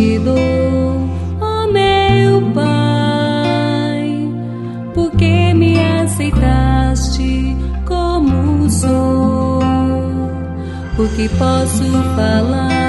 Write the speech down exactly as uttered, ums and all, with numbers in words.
te dou, ó meu Pai, porque me aceitaste como sou, porque posso falar